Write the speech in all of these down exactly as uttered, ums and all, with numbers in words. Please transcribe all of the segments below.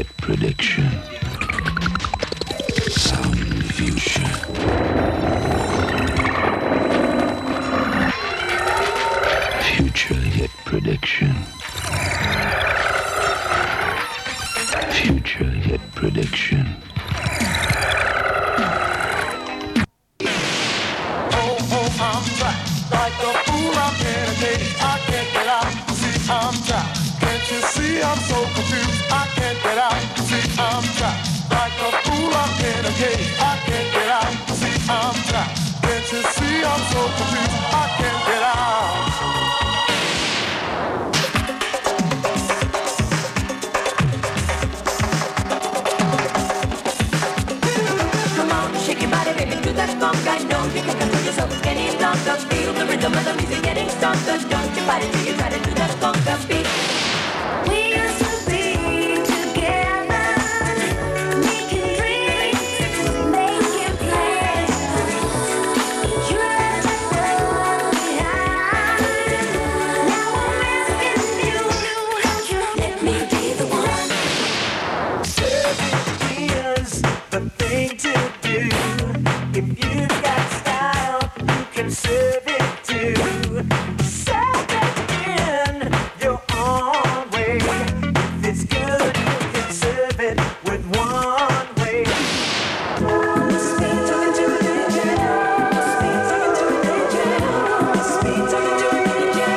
hit prediction. Sound future. Future hit prediction. Future hit prediction. Oh, oh, I'm trapped. Like a fool, I'm meditating. I can't get out. See, I'm trapped. Can't you see I'm so confused? I can't get out. See, I'm trapped. Like a fool, I'm meditating. I can't get out. See, I'm trapped. Can't you see I'm so confused? I can't get out. Shake your body, baby, do that funk. I know you can control yourself, it's getting stronger. Feel the rhythm of the music getting stronger. Don't you fight it till you try to do that funk beat. We used to be together, making dreams, making plans. You left the world behind. Now I'm asking you, won't you let me be the one? Serving is the thing to do. If you got style, you can serve it too. Serve it in your own way. If it's good, you can serve it with one way. Must be talking to an angel. Must be talking to an angel. Must be talking to an angel.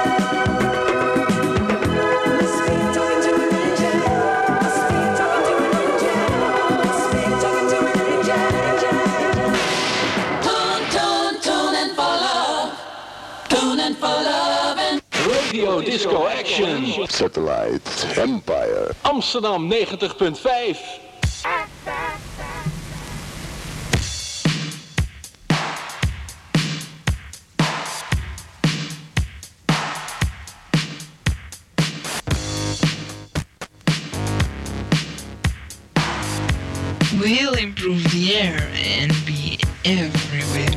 Must be talking to an angel. Must be talking to an angel. Must be talking to an angel. Tune, tune, tune and for love. Tune and for love and Radio Disco Action. Satellite Empire. Amsterdam negentig punt vijf. We'll improve the air and be everywhere.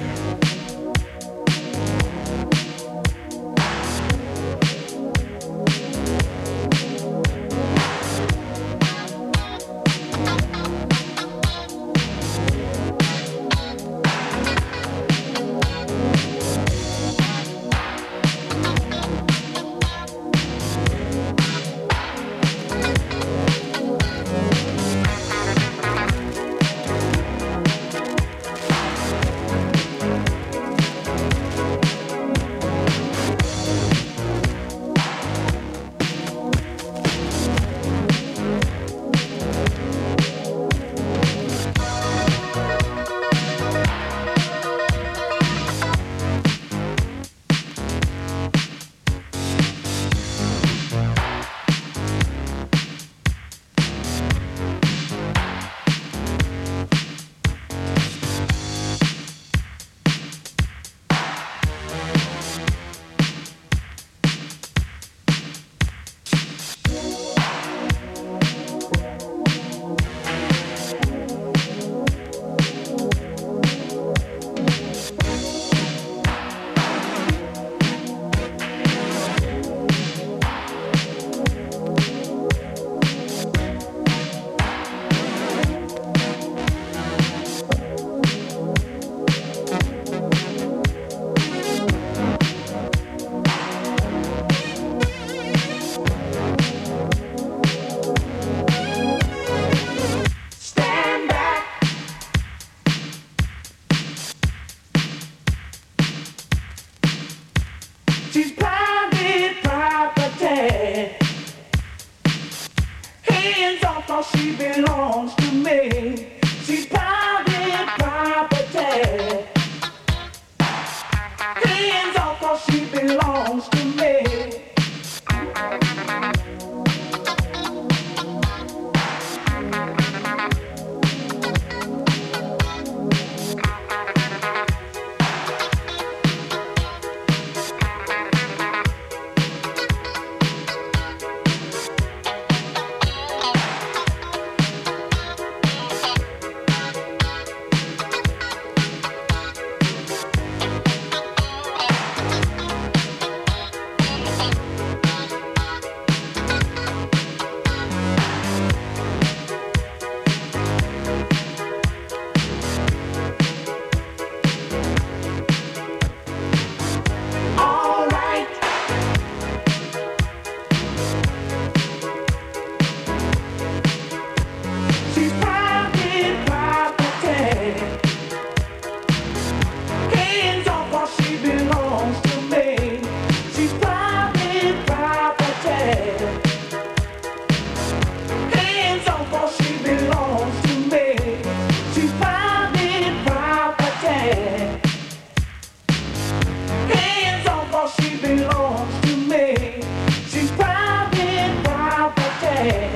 belongs to me. She's private property.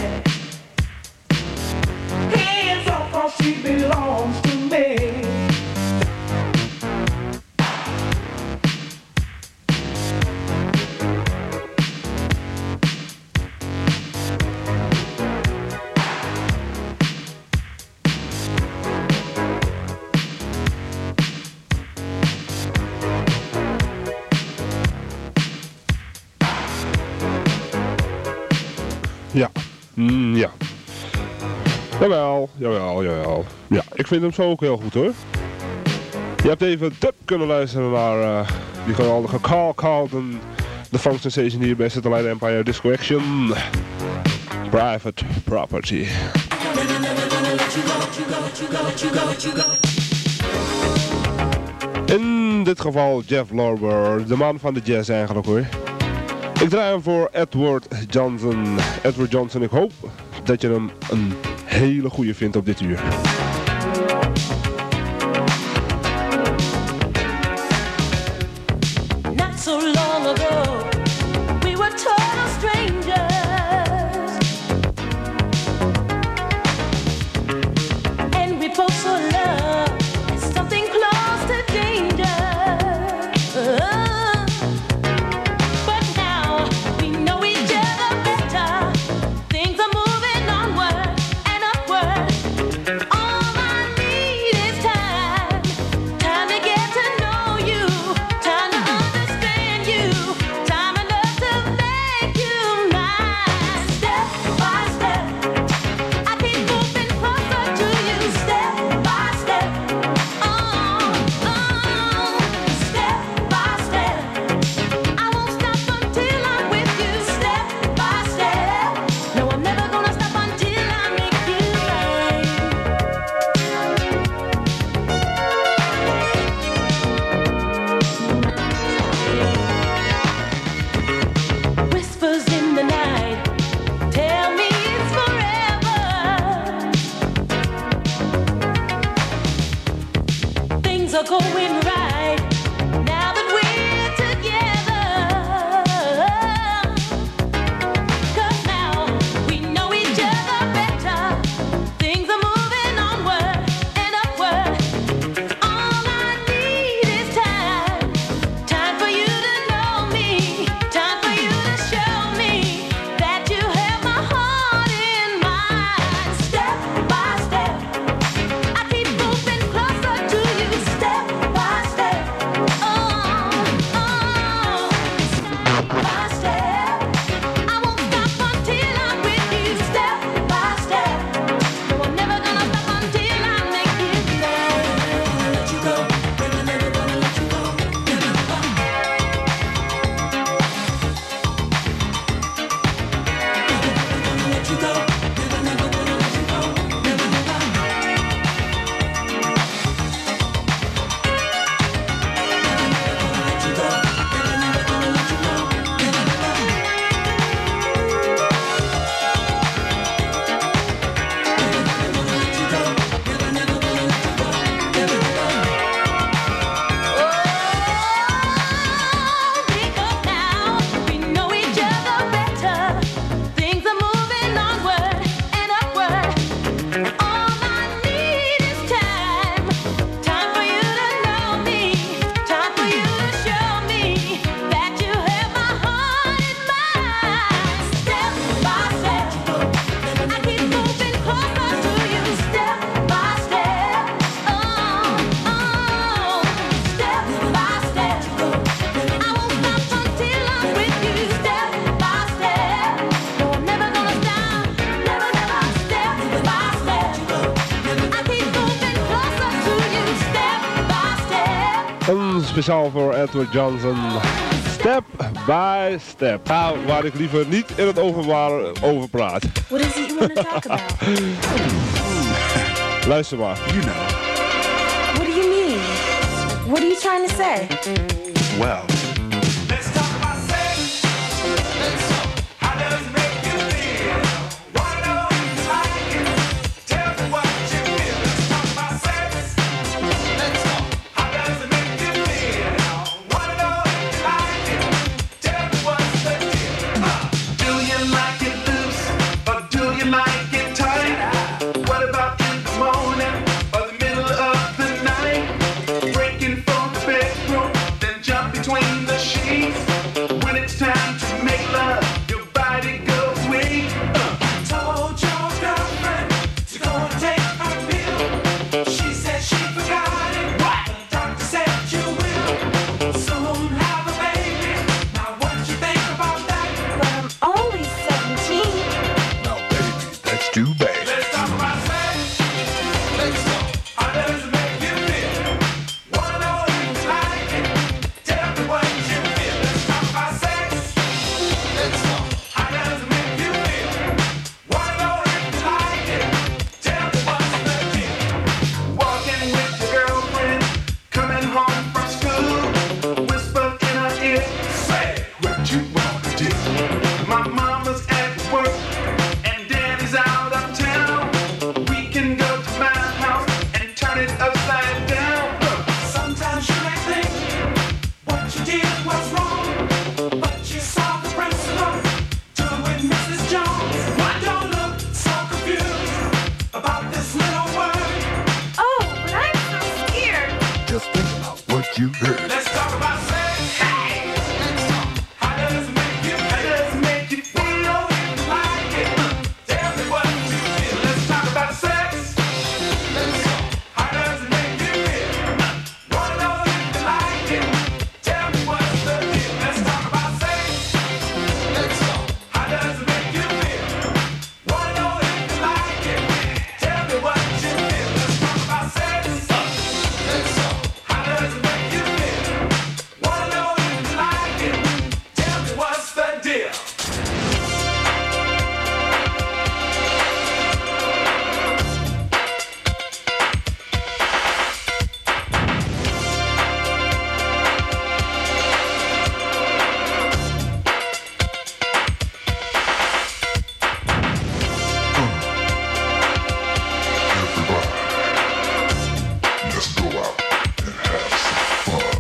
Hands off, 'cause she belongs to me. Ja, mm, ja. Jawel, jawel, jawel. Ja, ik vind hem zo ook heel goed hoor. Je hebt even dub kunnen luisteren naar uh, die geweldige Carl Carlton, de funk sensation hier bij Satellite Empire Disco Action. Private Property. In dit geval Jeff Lorber, de man van de jazz eigenlijk hoor. Ik draai hem voor Edward Johnson. Edward Johnson, ik hoop dat je hem een hele goede vindt op dit uur. Not so long ago, we were total strangers, and we both saw love as something close to danger. But now we know each other better. Things are moving onward and upward. All I need is time, time to get to know you, time to understand you, time enough to make you mine. Step by step, I keep moving closer to you. Step by step, oh, oh. Step by step, I won't stop until I'm with you. Step by step, no, I'm never gonna stop until I make you mine. Whispers in the night tell me it's forever. Things are going right now that we're together. 'Cause now we know each other better. Things are moving onward and upward. All I need is time, time for you to know me, time for you to show me that you have my heart in mind. Step by step, I keep moving closer to you. Step by step, oh, oh. Step by step, I won't stop until I'm with you. Step by step, no, I'm never gonna stop until I make you mine. Let you go, baby, never gonna let you go. Never gonna let you go. Never, never gonna let you go. Never, never. Let you go. Never, never gonna let you go. Never, never. Because now we know each other better. Things are moving onward and upward. All I need is time, time for you to know me, time for you to show me that you have my heart in mind. Step by step, I keep moving closer to you. Step by step, oh, oh. Step by step, I won't stop until I'm with you. Step by step, no, I'm never gonna stop. Never, never. Step by step, I keep moving closer to you. Step by step. Een speciaal voor Edward Johnson. Step by step. Nou, waar ik liever niet in het openbaar over praat. What is it you want to talk about? Luister maar. You know, What do you mean? What are you trying to say? well, Let's talk about sex. How does it make you feel? Wanna know if you like it? Tell me what you feel. Let's talk about sex. How does it make you feel? Wanna know if you like it? Stu Bass. Let's talk about sex. Let's talk. How does it make you feel? Wanna know if you like it? Tell me what you feel. Let's talk about sex. Let's talk. How does it make you feel? Wanna know if you like it? Tell me what's the deal. Walking with your girlfriend, coming home from school, whisper in her ear, Say what you want to do. my mama's at work and daddy's out of town. We can go to my house and turn it upside down. Look, Sometimes you may think what you did was wrong, but you saw the principle. Do it with Missus Jones. Why don't look so confused about this little word? Oh, but I'm so scared. Just think about what you heard. Let's talk about sex. Hey, let's talk. How does it make you how feel? does it make you Wanna know feel? if you like it? Tell me what you feel. Let's talk about sex. Let's talk. How does it make you feel? Wanna know if you like it? Tell me what's the deal. Let's talk about sex. Let's talk. How does it make you feel? Wanna know if you like it? Tell me what you feel. Let's talk about sex. Let's talk. How does it make you feel? Wanna know if you like it? Tell me what's the deal. Let's go out and have some fun.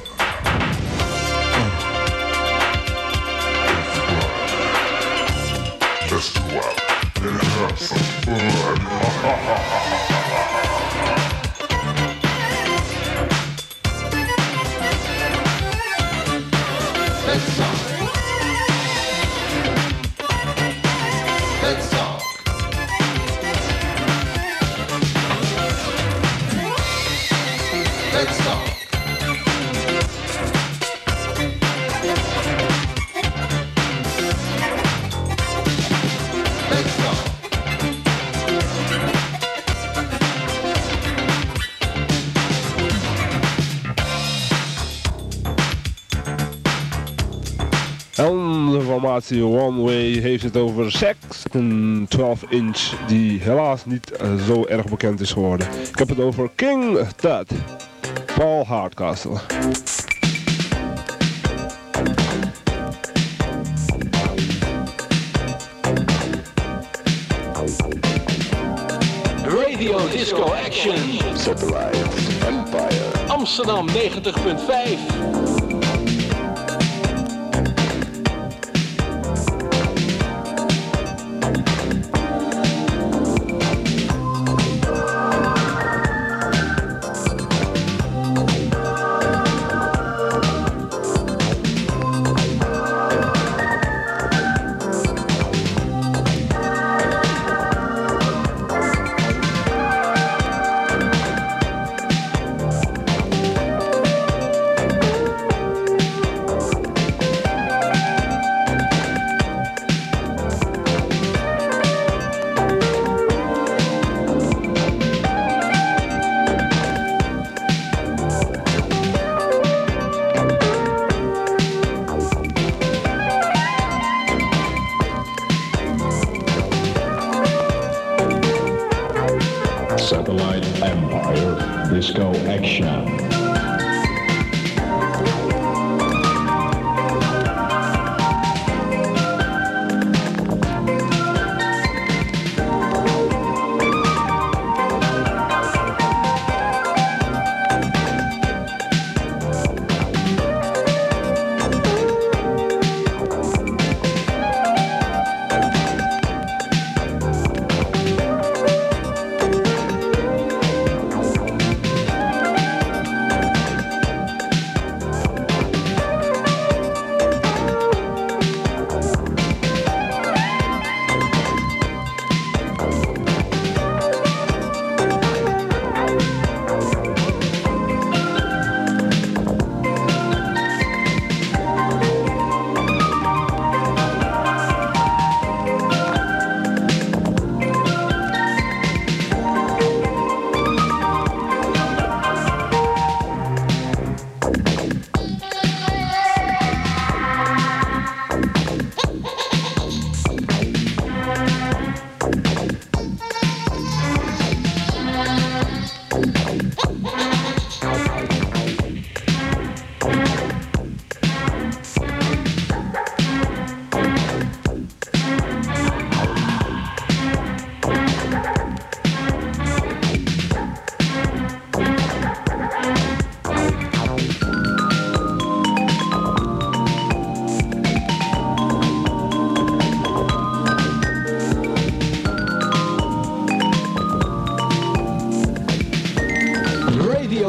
Everybody, let's go out and have some fun. Let's talk. Let's talk. Let's talk. Let's talk. En de formatie One Way heeft het over Sex. Een twaalf inch die helaas niet eh, zo erg bekend is geworden. Ik heb het over King Tut, Paul Hardcastle. Radio Disco Action. Satellite Empire. Amsterdam negentig punt vijf. Satellite Empire Disco Action.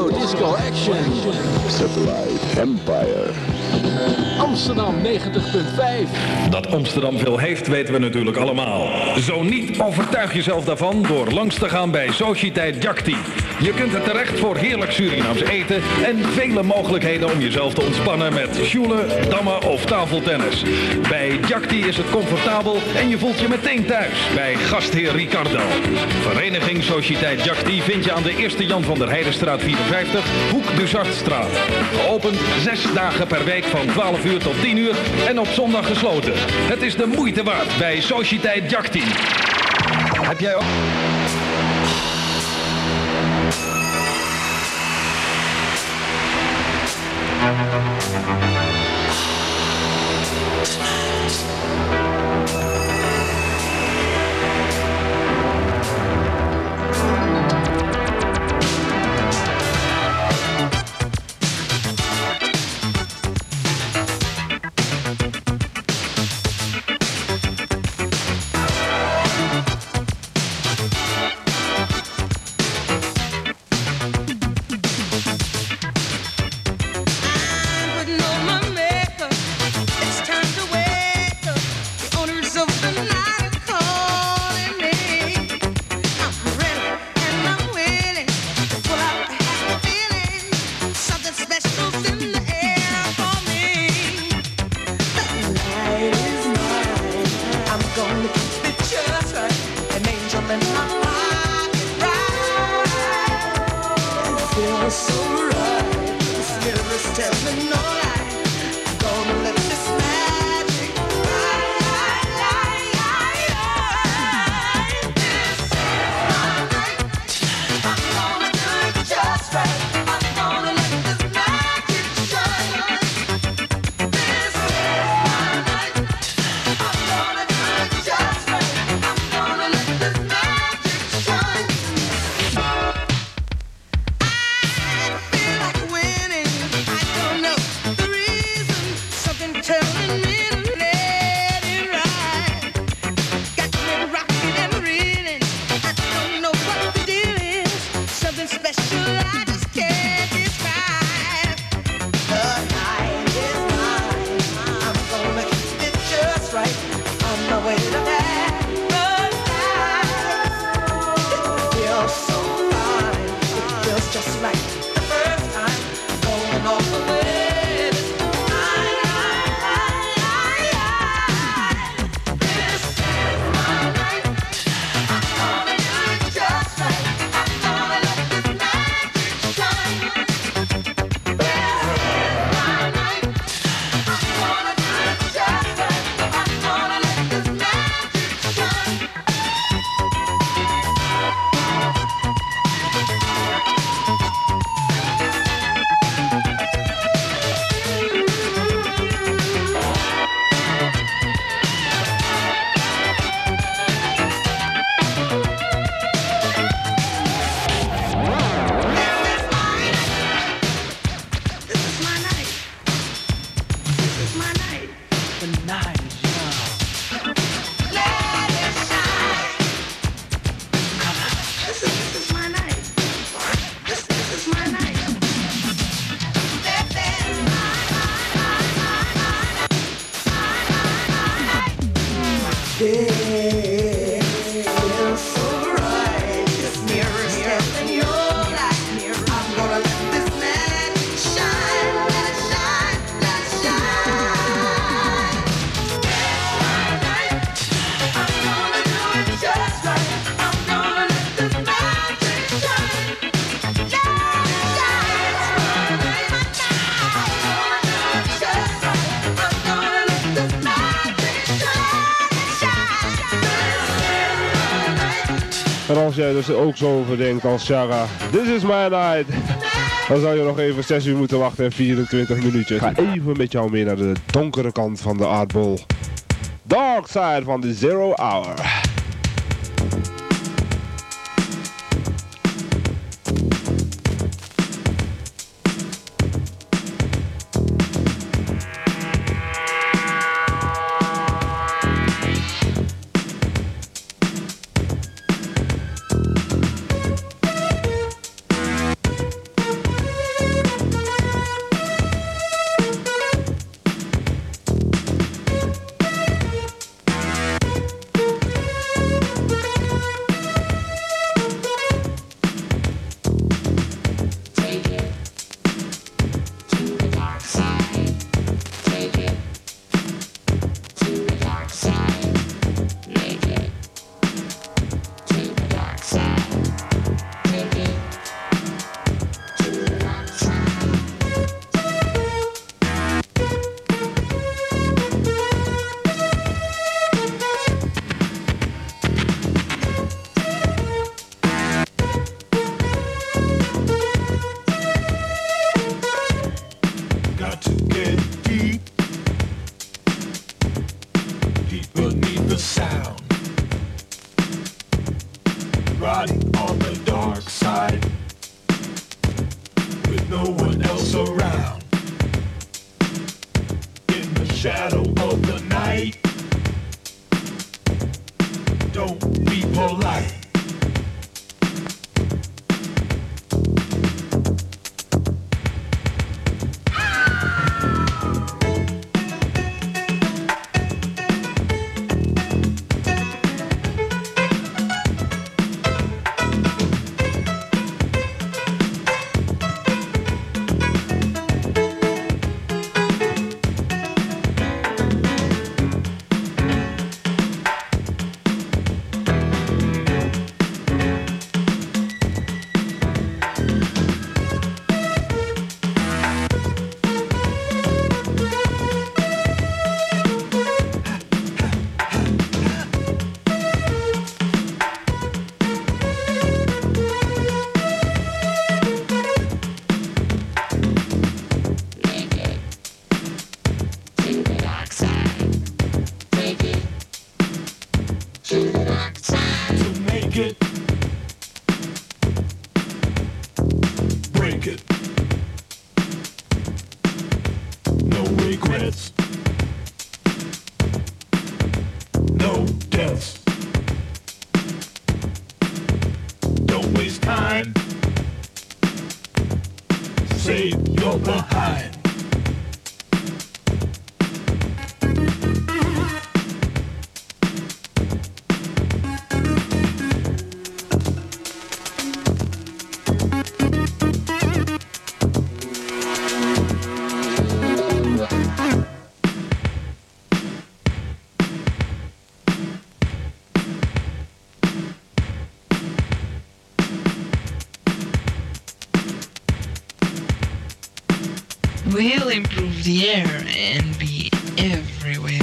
Yo, Disco Action. Satellite Empire. Amsterdam negentig punt vijf. Dat Amsterdam veel heeft, weten we natuurlijk allemaal. Zo niet, overtuig jezelf daarvan door langs te gaan bij Sociëteit Jakti. Je kunt er terecht voor heerlijk Surinaams eten en vele mogelijkheden om jezelf te ontspannen met sjoelen, dammen of tafeltennis. Bij Jakti is het comfortabel en je voelt je meteen thuis bij gastheer Ricardo. Vereniging Sociëteit Jakti vind je aan de Eerste Jan van der Heidenstraat vierenvijftig, Hoek Duzartstraat. Geopend zes dagen per week van twaalf uur tot tien uur en op zondag gesloten. Het is de moeite waard bij Sociëteit Jakti. Heb jij ook... En als jij dus ook zo over denkt als Shara, this is my night, dan zou je nog even zes uur moeten wachten en vierentwintig minuutjes. Ik ga even met jou mee naar de donkere kant van de aardbol. Dark side van de Zero Hour. riding on the dark side with no one else around. In the shadow of the night, don't be polite. We'll improve the air and be everywhere.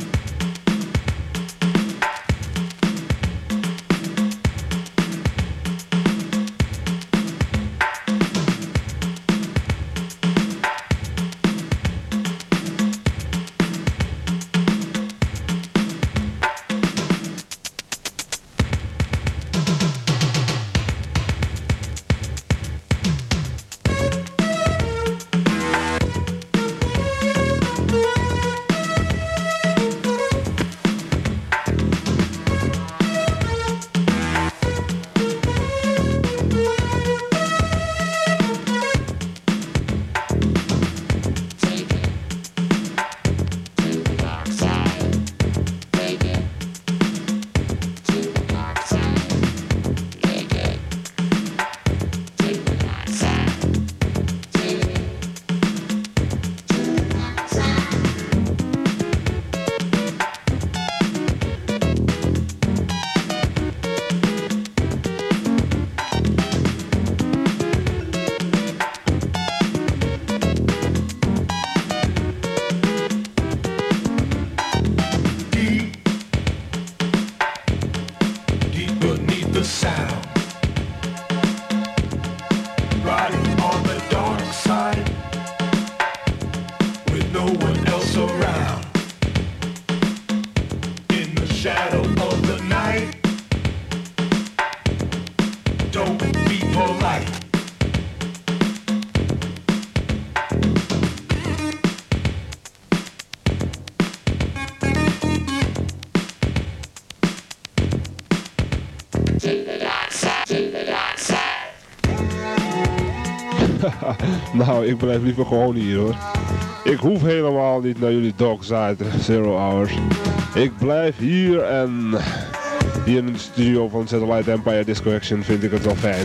Nou, ik blijf liever gewoon hier hoor. Ik hoef helemaal niet naar jullie Dockside Zero Hours. Ik blijf hier en hier in de studio van Satellite Empire Disco Action vind ik het wel fijn.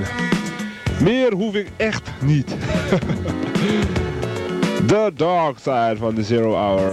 Meer hoef ik echt niet. The Dark Side van de Zero Hour.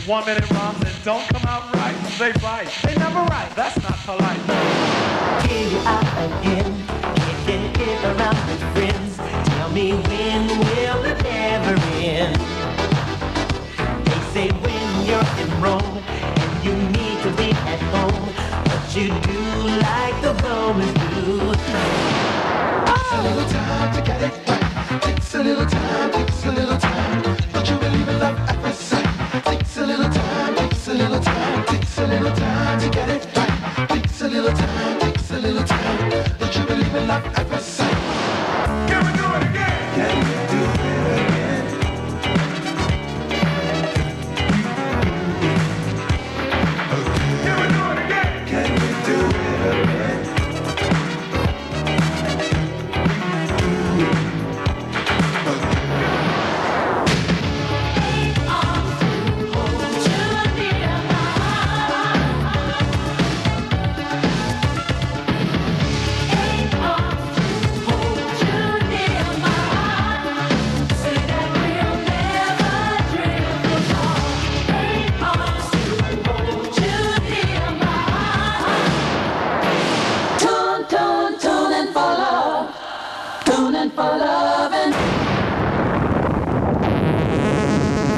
one minute rhymes that don't come out right, they bite. They never write. That's not polite. Here you are again, kicking it around with friends. Tell me when will it ever end? They say when you're in Rome and you need to be at home, but you do like the Romans do. Takes a little time to get it right. Takes a little time, takes a little time.